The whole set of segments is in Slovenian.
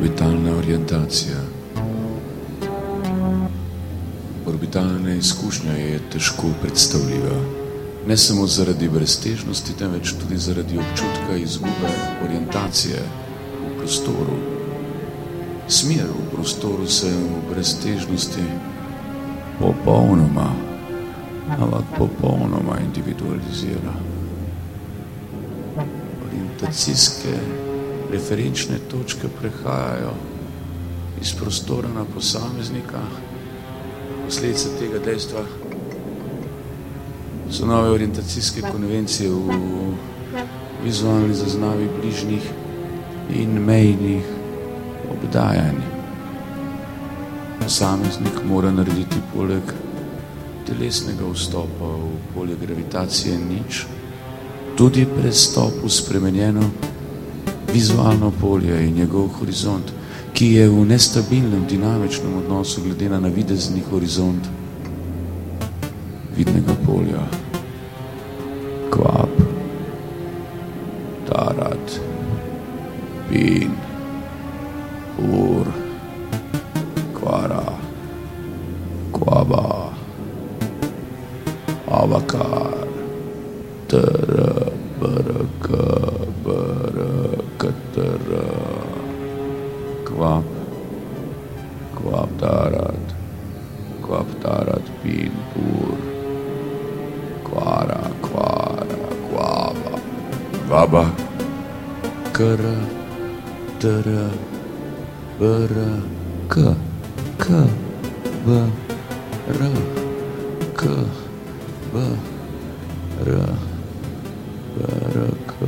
Orbitalna orientacija. Orbitalna izkušnja je težko predstavljiva. Ne samo zaradi breztežnosti, temveč tudi zaradi občutka izgube orientacije v prostoru. Smer v prostoru se v breztežnosti popolnoma individualizira. Orientacijske referenčne točke prehajajo iz prostora na posameznika. Posledica tega dejstva so nove orientacijske konvencije v vizualni zaznavi bližnjih in mejnih obdajanj. Posameznik mora narediti poleg telesnega vstopa v polje gravitacije nič, tudi prestop v spremenjeno vizualno polje in njegov horizont, ki je v nestabilnem dinamičnem odnosu glede na navidezni horizont vidnega polja. Kvap, tarat, pin, ur, kvara, kvaba, avakar, tr, brk, brk, tr, kvap, kvap, tarat, pin, pur, kvara, kvara, kvaba, kvaba, kr, tr, br, k, b, r, k, b, r, br, k,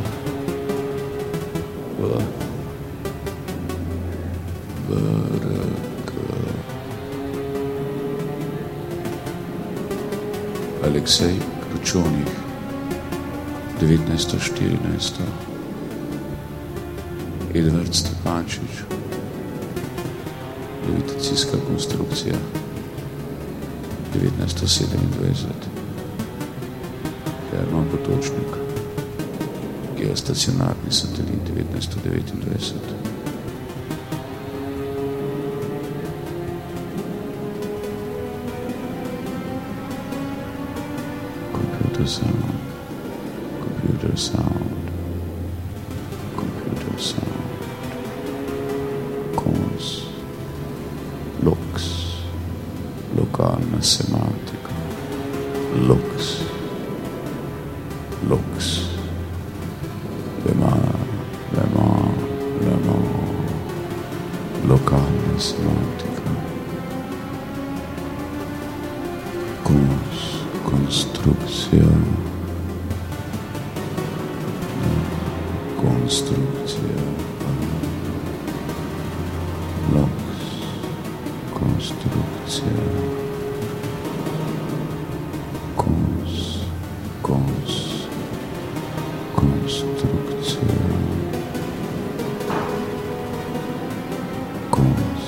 b, br, k. Aleksej Kručonih, 1914. Edvard Stepančič, levitacijska konstrukcija, 1927. Herman Potočnik, geostacionarni satelit, 1929. Computer sound, computer sound, computer sound, cons, lux, lokalna semantika, lux, lux, lemar, lokalna semantika, cons, konstrukcija, konstrukcija, lux, konstrukcija, cons, konstrukcija, cons,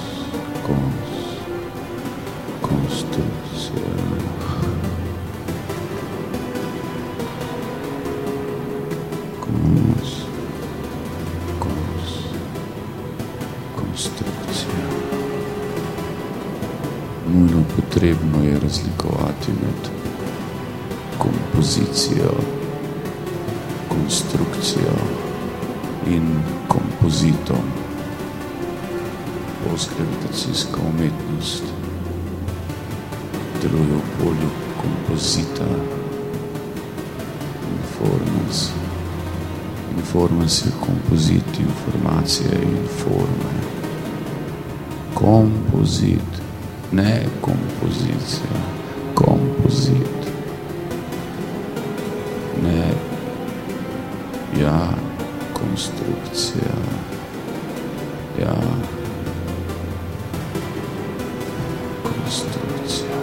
konstrukcija, konstrukcija. Nujno potrebno je razlikovati med kompozicijo, konstrukcijo in kompozitom. Postgravitacijska umetnost deluje v polju kompozita. Informacija je kompozit, informacija in forme. Kompozit, ne kompozicija, kompozit. Ne, ja, konstrukcija, ja, konstrukcija.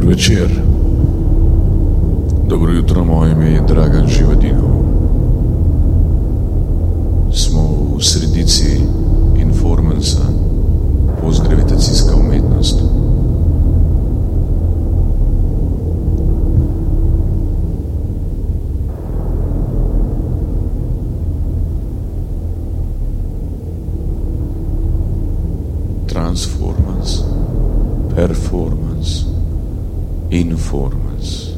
Dober večer. Dobro jutro, moje ime je Dragan Živadinov. Smo v sredici Informansa, postgravitacijska umetnost. Transformance, performance, informance.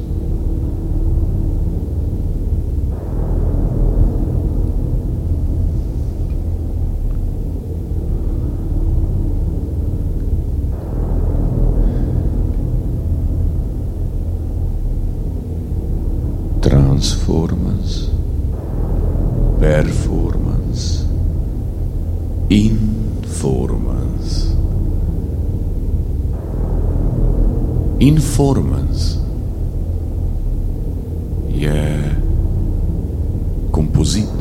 Transformance, performance, informance. Informance je kompozit.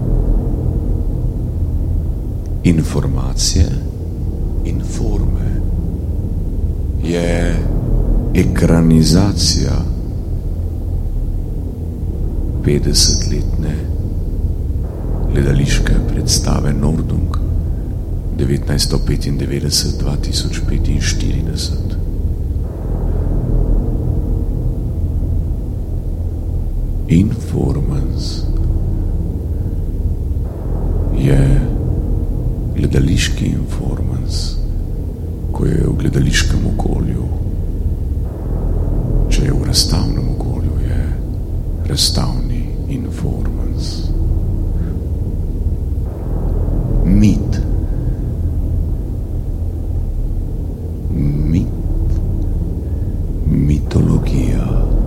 Informacije, informe je ekranizacija 50-letne gledališke predstave Nordung 1995-2045. Informance je gledališki informans, ko je v gledališkem okolju. Če je v razstavnem okolju, je razstavni informans. Mit. Mitologija.